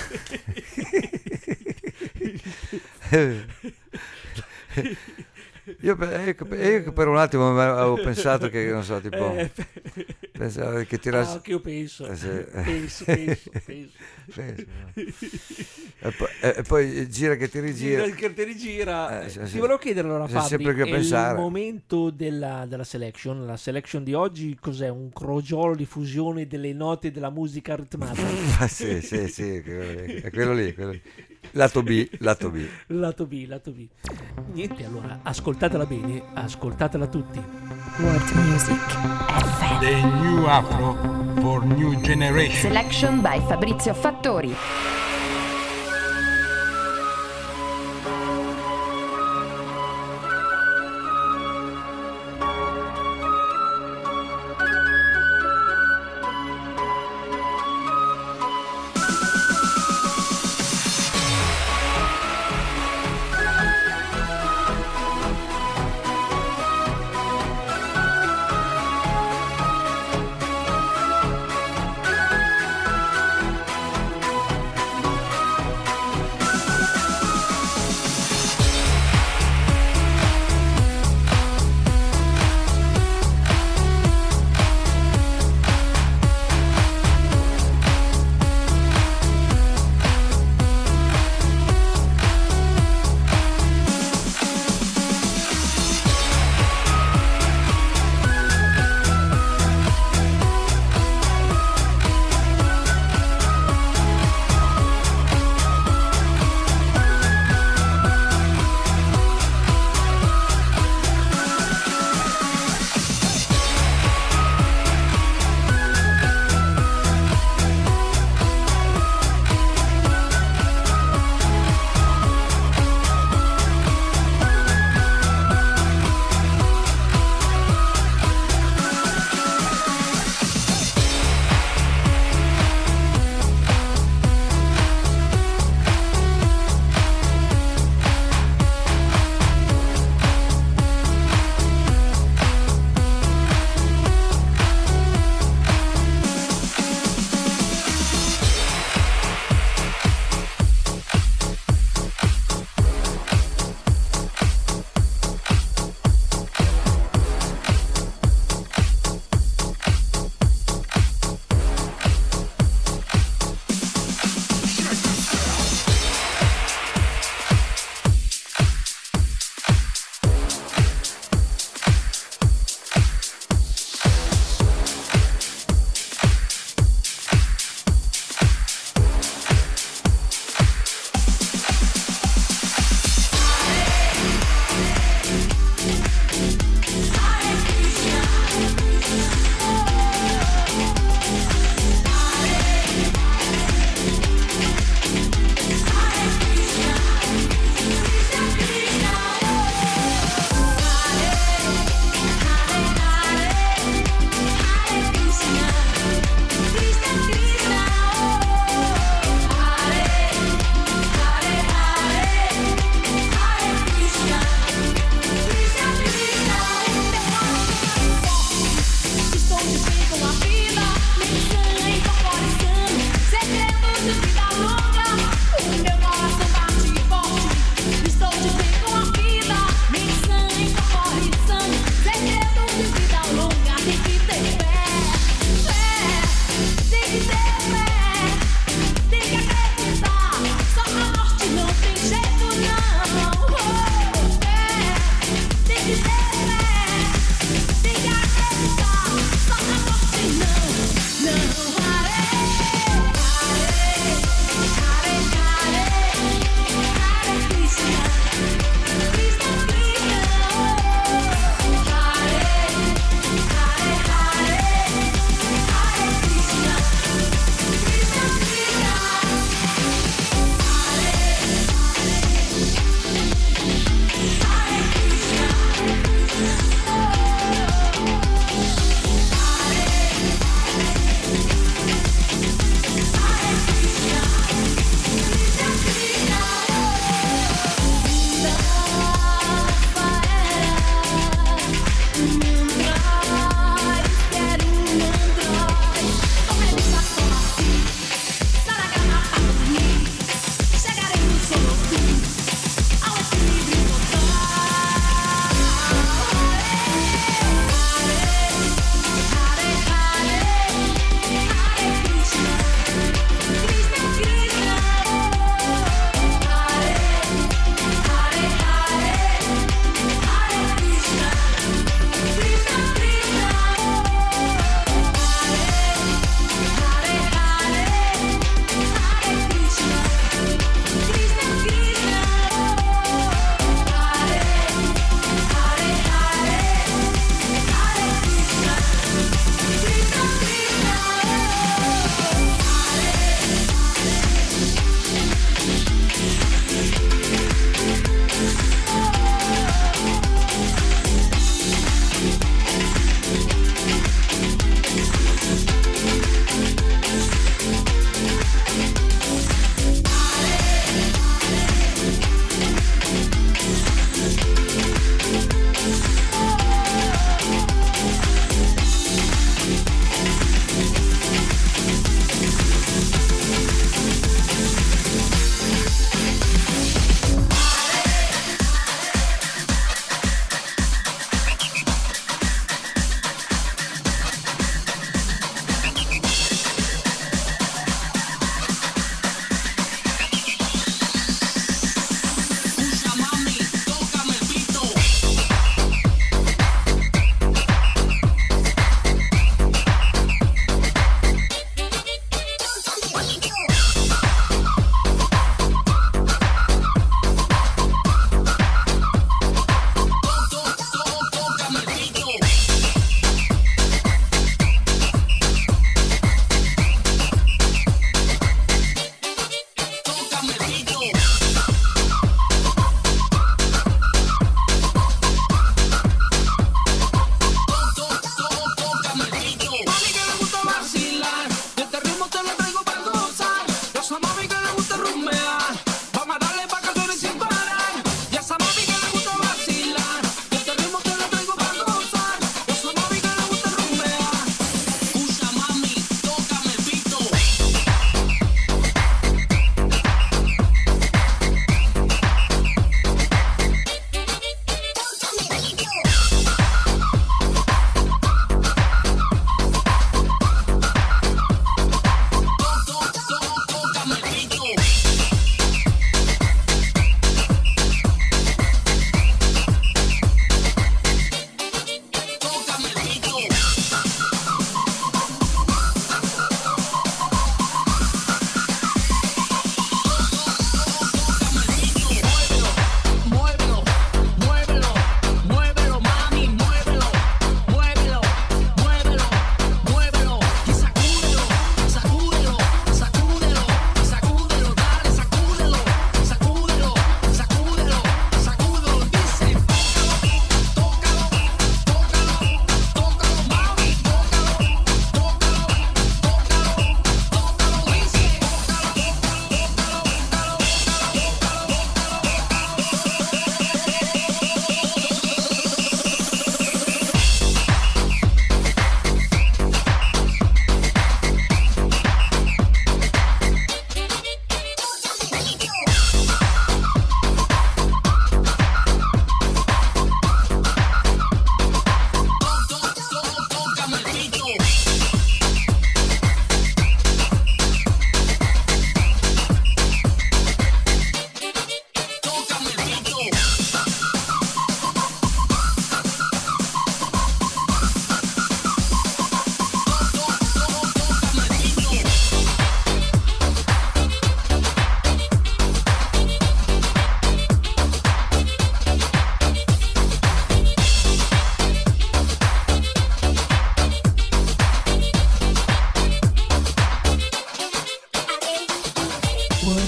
[SPEAKER 5] Io, per- ecco, io che per un attimo avevo pensato che, non so, tipo,
[SPEAKER 4] Eh,
[SPEAKER 5] pensavo che tirasse...
[SPEAKER 4] Ah, che io penso.
[SPEAKER 5] Eh, sì.
[SPEAKER 4] Penso, penso, penso.
[SPEAKER 5] Penso, no? e, poi, e poi gira che ti rigira.
[SPEAKER 4] Gira che ti rigira.
[SPEAKER 5] Eh, sì,
[SPEAKER 4] Ti
[SPEAKER 5] sì.
[SPEAKER 4] volevo chiedere allora,
[SPEAKER 5] C'è
[SPEAKER 4] Fabri,
[SPEAKER 5] sempre che
[SPEAKER 4] è
[SPEAKER 5] pensare.
[SPEAKER 4] il momento della, della selection. La selection di oggi cos'è? Un crogiolo di fusione delle note della musica ritmata?
[SPEAKER 5] Ah, sì, sì, sì, è quello lì, è quello lì, quello lì. Lato B, lato B.
[SPEAKER 4] Lato B, lato B. Niente, allora, ascoltatela bene, ascoltatela tutti.
[SPEAKER 1] World Music F M.
[SPEAKER 2] The new Afro for new generation.
[SPEAKER 1] Selection by Fabrizio Fattori.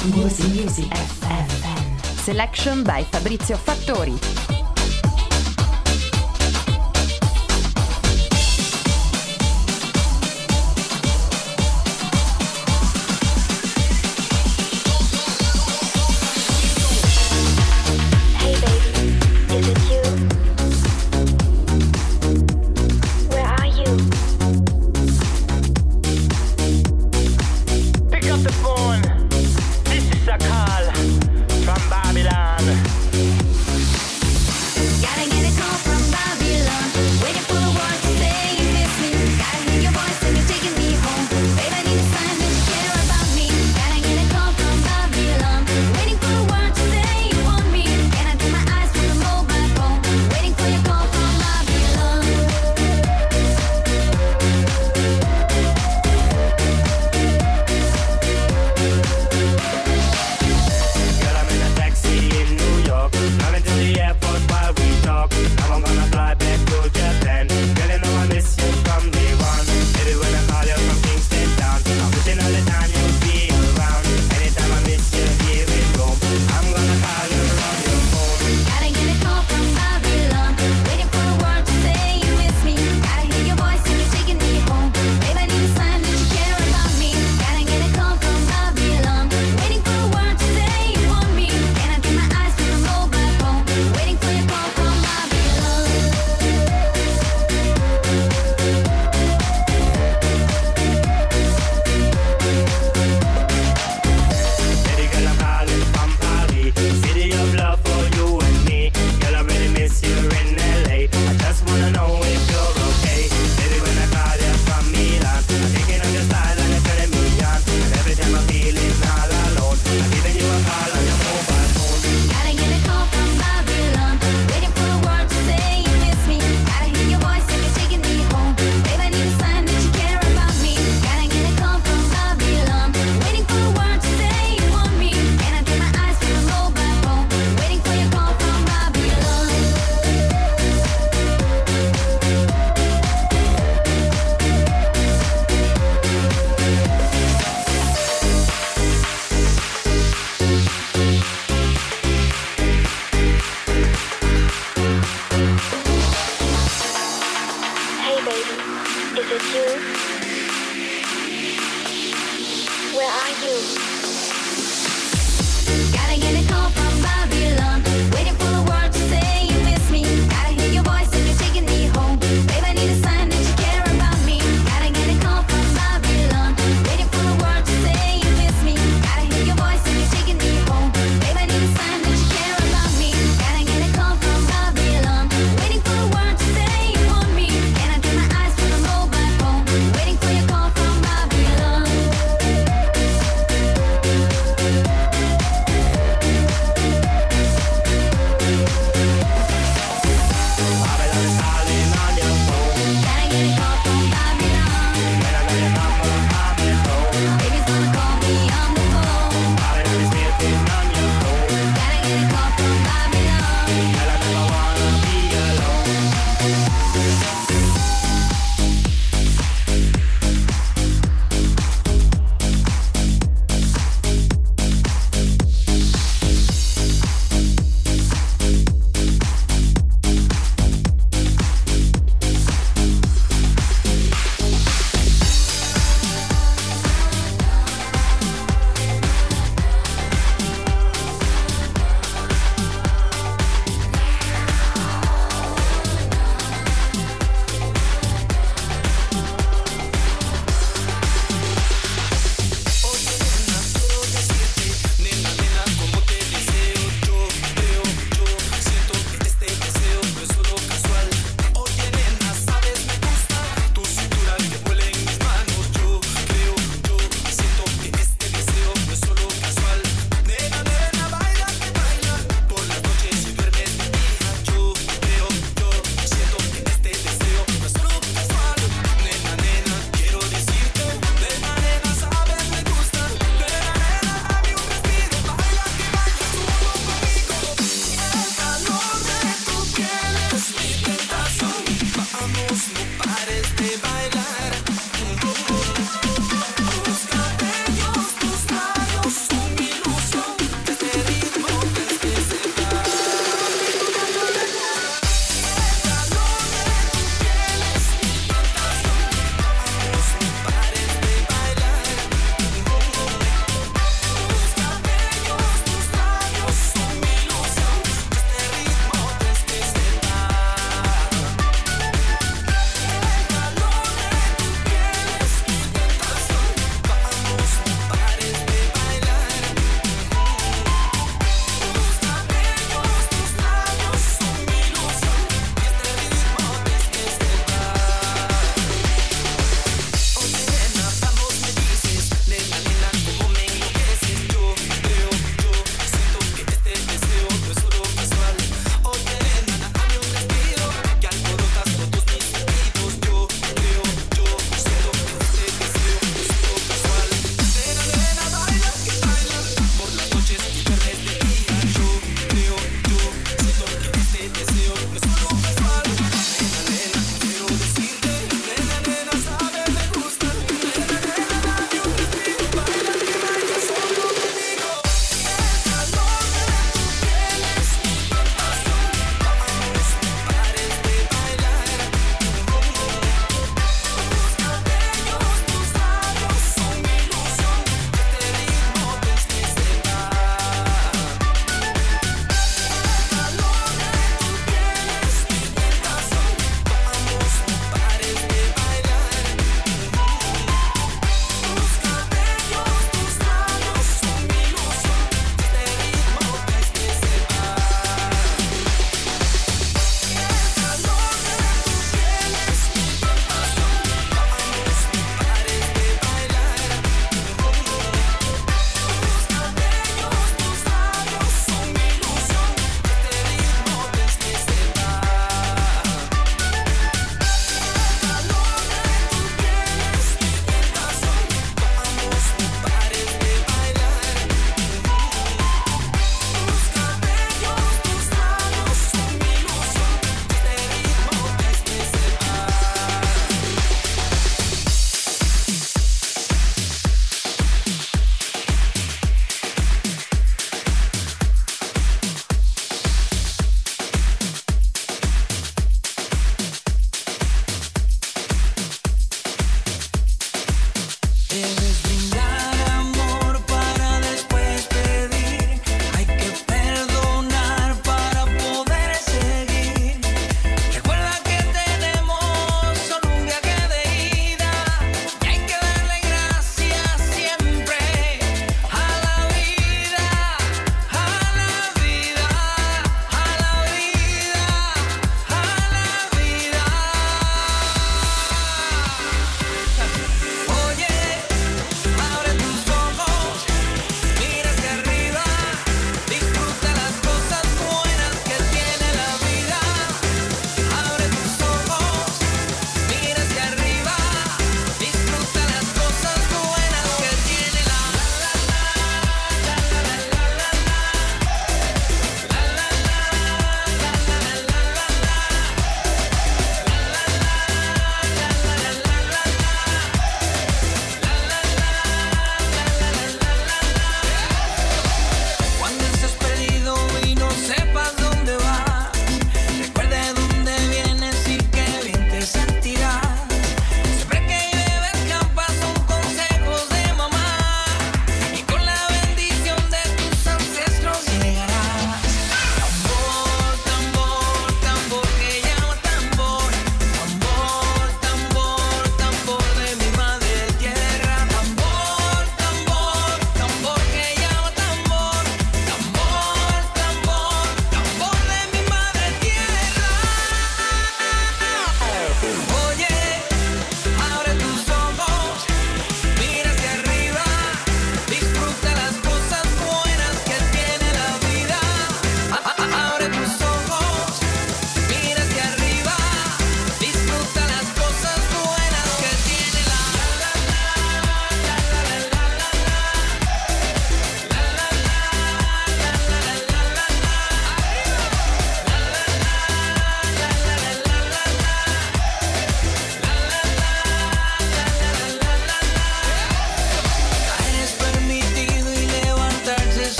[SPEAKER 1] Music, Music F M.
[SPEAKER 12] Selection by Fabrizio Fattori.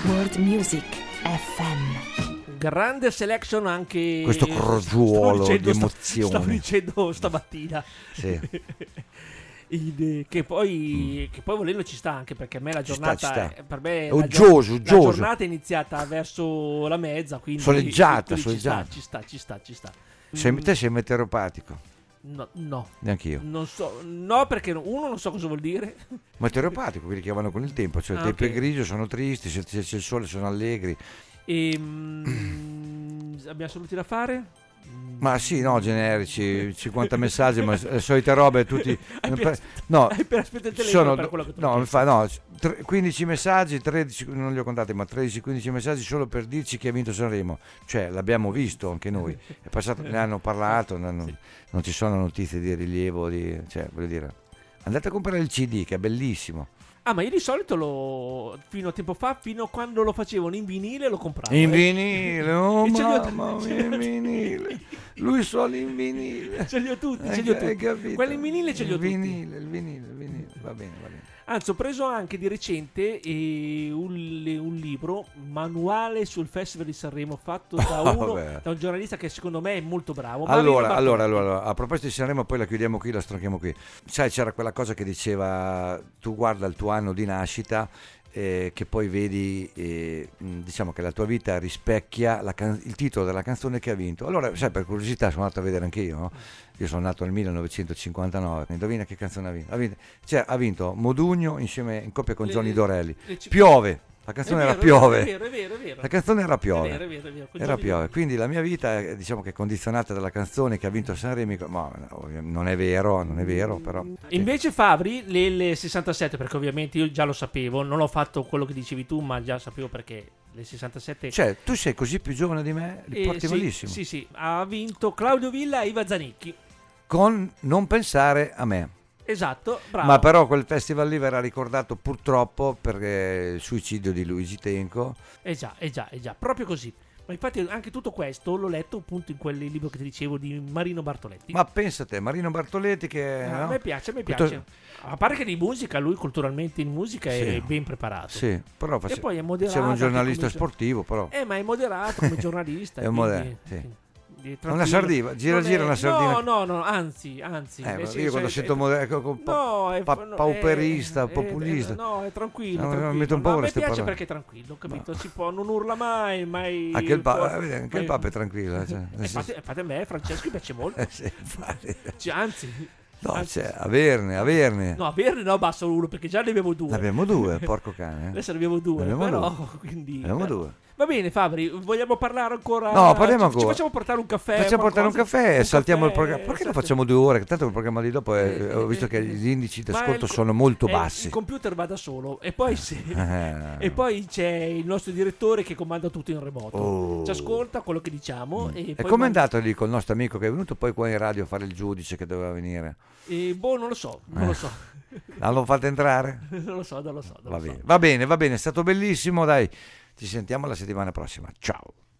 [SPEAKER 1] World Music F M.
[SPEAKER 4] Grande selection anche
[SPEAKER 5] questo crogiuolo
[SPEAKER 4] stavo
[SPEAKER 5] di
[SPEAKER 4] dicendo,
[SPEAKER 5] emozioni.
[SPEAKER 4] Stavo dicendo stamattina.
[SPEAKER 5] Sì.
[SPEAKER 4] Il, che poi mm. che poi volendo ci sta, anche perché a me la giornata
[SPEAKER 5] ci sta, ci sta.
[SPEAKER 4] È, per me
[SPEAKER 5] uggioso,
[SPEAKER 4] la,
[SPEAKER 5] uggioso.
[SPEAKER 4] la giornata è iniziata verso la mezza, quindi
[SPEAKER 5] soleggiata,
[SPEAKER 4] ci
[SPEAKER 5] soleggiata.
[SPEAKER 4] sta, ci sta, ci sta, ci sta.
[SPEAKER 5] Sei,
[SPEAKER 4] mm.
[SPEAKER 5] te sei meteoropatico?
[SPEAKER 4] No, no.
[SPEAKER 5] Neanch'io.
[SPEAKER 4] Non so, no, perché uno non so cosa vuol dire.
[SPEAKER 5] Meteoropatico, quelli che vanno con il tempo, cioè il
[SPEAKER 4] ah,
[SPEAKER 5] tempo
[SPEAKER 4] okay.
[SPEAKER 5] è grigio, sono tristi, se c'è il sole sono allegri.
[SPEAKER 4] E, mm, abbiamo saluti da fare?
[SPEAKER 5] Ma sì, no, generici, cinquanta messaggi, ma le solite robe tutti.
[SPEAKER 4] Hai per,
[SPEAKER 5] no,
[SPEAKER 4] hai per aspettato il telefono
[SPEAKER 5] sono,
[SPEAKER 4] per quello che tu
[SPEAKER 5] no, mi fa, no, quindici messaggi, tredici, non li ho contati, ma tredici quindici messaggi solo per dirci chi ha vinto Sanremo. Cioè, l'abbiamo visto anche noi. È passato, ne hanno parlato, non,
[SPEAKER 4] sì.
[SPEAKER 5] non ci sono notizie di rilievo, di, cioè, voglio dire, andate a comprare il C D che è bellissimo.
[SPEAKER 4] Ah, ma io di solito lo fino a tempo fa, fino a quando lo facevano in vinile, lo compravo.
[SPEAKER 5] In
[SPEAKER 4] eh.
[SPEAKER 5] vinile, oh
[SPEAKER 4] E ce li ho
[SPEAKER 5] mamma
[SPEAKER 4] tutti.
[SPEAKER 5] mia, in vinile. Lui solo in vinile.
[SPEAKER 4] Ce li ho tutti,
[SPEAKER 5] Hai
[SPEAKER 4] ce li ho
[SPEAKER 5] ca- hai
[SPEAKER 4] tutti.
[SPEAKER 5] capito?
[SPEAKER 4] Quelli in vinile ce li ho
[SPEAKER 5] il
[SPEAKER 4] tutti.
[SPEAKER 5] vinile, il vinile, il vinile, va bene, va bene.
[SPEAKER 4] Anzi, ho preso anche di recente eh, un, un libro, manuale sul Festival di Sanremo, fatto da, uno,
[SPEAKER 5] Vabbè.
[SPEAKER 4] da un giornalista che secondo me è molto bravo. Marino
[SPEAKER 5] Allora,
[SPEAKER 4] Bartolotti.
[SPEAKER 5] allora, allora, a proposito di Sanremo, poi la chiudiamo qui, la stronchiamo qui. Sai, c'era quella cosa che diceva, tu guarda il tuo anno di nascita, eh, che poi vedi, eh, diciamo che la tua vita rispecchia la can- il titolo della canzone che ha vinto. Allora, sai, per curiosità sono andato a vedere anche io, no? Io sono nato nel millenovecentocinquantanove, indovina che canzone ha vinto? Ha vinto, cioè, ha vinto Modugno insieme in coppia con
[SPEAKER 4] Le-
[SPEAKER 5] Johnny Dorelli.
[SPEAKER 4] le c-
[SPEAKER 5] Piove. La canzone
[SPEAKER 4] È
[SPEAKER 5] era
[SPEAKER 4] vero,
[SPEAKER 5] Piove.
[SPEAKER 4] È vero, è vero, è vero.
[SPEAKER 5] La canzone era Piove.
[SPEAKER 4] È vero, è vero, è vero, con
[SPEAKER 5] Era
[SPEAKER 4] Johnny
[SPEAKER 5] Piove.
[SPEAKER 4] Depp.
[SPEAKER 5] Quindi la mia vita è, diciamo che è condizionata dalla canzone che ha vinto Sanremo. Ma non è vero, non è vero, però.
[SPEAKER 4] Invece Fabri, le, le sessantasette, perché ovviamente io già lo sapevo, non ho fatto quello che dicevi tu, ma già sapevo perché le sessantasette...
[SPEAKER 5] Cioè, tu sei così più giovane di me, li
[SPEAKER 4] Eh,
[SPEAKER 5] porti
[SPEAKER 4] sì,
[SPEAKER 5] malissimo.
[SPEAKER 4] Sì, sì, ha vinto Claudio Villa e Iva Zanicchi.
[SPEAKER 5] Con Non pensare a me.
[SPEAKER 4] Esatto, bravo.
[SPEAKER 5] Ma però quel festival lì verrà ricordato purtroppo perché il suicidio di Luigi Tenco.
[SPEAKER 4] Eh già, eh già, eh già, proprio così. Ma infatti anche tutto questo l'ho letto appunto in quel libro che ti dicevo di Marino Bartoletti.
[SPEAKER 5] Ma pensa te, Marino Bartoletti che...
[SPEAKER 4] Ah,
[SPEAKER 5] no?
[SPEAKER 4] A me piace, a me
[SPEAKER 5] Tutto-
[SPEAKER 4] piace. A parte che di musica, lui culturalmente in musica è
[SPEAKER 5] Sì.
[SPEAKER 4] ben preparato.
[SPEAKER 5] Sì, però face-
[SPEAKER 4] E poi è moderato.
[SPEAKER 5] Sei un
[SPEAKER 4] anche
[SPEAKER 5] giornalista
[SPEAKER 4] come gio-
[SPEAKER 5] sportivo, però.
[SPEAKER 4] Eh, ma è moderato come giornalista.
[SPEAKER 5] È un
[SPEAKER 4] quindi-
[SPEAKER 5] modello, sì.
[SPEAKER 4] sì, di-
[SPEAKER 5] Una
[SPEAKER 4] tranquillo.
[SPEAKER 5] sardina, gira
[SPEAKER 4] Non
[SPEAKER 5] gira
[SPEAKER 4] è-
[SPEAKER 5] una sardina.
[SPEAKER 4] No, no, no, anzi, anzi.
[SPEAKER 5] Eh,
[SPEAKER 4] nel
[SPEAKER 5] ma io
[SPEAKER 4] senso
[SPEAKER 5] quando
[SPEAKER 4] è-
[SPEAKER 5] sento
[SPEAKER 4] è-
[SPEAKER 5] mode- co- co-
[SPEAKER 4] No, è
[SPEAKER 5] pa-
[SPEAKER 4] no,
[SPEAKER 5] pauperista,
[SPEAKER 4] è- è-
[SPEAKER 5] populista.
[SPEAKER 4] No, è tranquillo.
[SPEAKER 5] No, mi
[SPEAKER 4] tranquillo.
[SPEAKER 5] metto un po'
[SPEAKER 4] No, a
[SPEAKER 5] ora
[SPEAKER 4] me
[SPEAKER 5] ste
[SPEAKER 4] piace
[SPEAKER 5] parole.
[SPEAKER 4] perché è tranquillo, capito? Si può, non urla mai, mai.
[SPEAKER 5] Anche il, pa-
[SPEAKER 4] può-
[SPEAKER 5] eh, vedi, anche il
[SPEAKER 4] mai-
[SPEAKER 5] Papa è tranquillo. Cioè, nel
[SPEAKER 4] Eh,
[SPEAKER 5] senso-
[SPEAKER 4] infatti, infatti a me Francesco piace molto.
[SPEAKER 5] Eh, sì, infatti.
[SPEAKER 4] Cioè, anzi,
[SPEAKER 5] No,
[SPEAKER 4] anzi-
[SPEAKER 5] cioè, averne, averne.
[SPEAKER 4] no, averne no, basta uno perché già ne abbiamo due.
[SPEAKER 5] Ne abbiamo due, porco cane. eh.
[SPEAKER 4] Adesso ne abbiamo due,
[SPEAKER 5] Ne abbiamo
[SPEAKER 4] però
[SPEAKER 5] due.
[SPEAKER 4] quindi
[SPEAKER 5] Ne abbiamo
[SPEAKER 4] però-
[SPEAKER 5] due.
[SPEAKER 4] Va bene Fabri, vogliamo parlare ancora?
[SPEAKER 5] No, parliamo
[SPEAKER 4] ci,
[SPEAKER 5] ancora.
[SPEAKER 4] Ci facciamo portare un caffè.
[SPEAKER 5] Facciamo portare un
[SPEAKER 4] qualcosa?
[SPEAKER 5] caffè e
[SPEAKER 4] Un
[SPEAKER 5] saltiamo il
[SPEAKER 4] caffè,
[SPEAKER 5] programma. Perché lo
[SPEAKER 4] saltiamo-
[SPEAKER 5] facciamo due ore? Tanto il programma di dopo è- ho visto che gli indici di
[SPEAKER 4] Ma
[SPEAKER 5] ascolto
[SPEAKER 4] il co-
[SPEAKER 5] sono molto
[SPEAKER 4] eh,
[SPEAKER 5] bassi.
[SPEAKER 4] Il computer va da solo e poi, se-
[SPEAKER 5] Eh.
[SPEAKER 4] e poi c'è il nostro direttore che comanda tutto in remoto.
[SPEAKER 5] Oh.
[SPEAKER 4] Ci ascolta quello che diciamo. E
[SPEAKER 5] E
[SPEAKER 4] poi
[SPEAKER 5] com'è
[SPEAKER 4] manda-
[SPEAKER 5] andato lì col nostro amico che è venuto poi qua in radio a fare il giudice che doveva venire?
[SPEAKER 4] E boh, non lo so, non
[SPEAKER 5] Eh.
[SPEAKER 4] lo so.
[SPEAKER 5] L'hanno fatto entrare?
[SPEAKER 4] non lo so, non lo so. Non
[SPEAKER 5] Va
[SPEAKER 4] lo so.
[SPEAKER 5] bene, va bene, va bene, è stato bellissimo, dai. Ci sentiamo la settimana prossima. Ciao.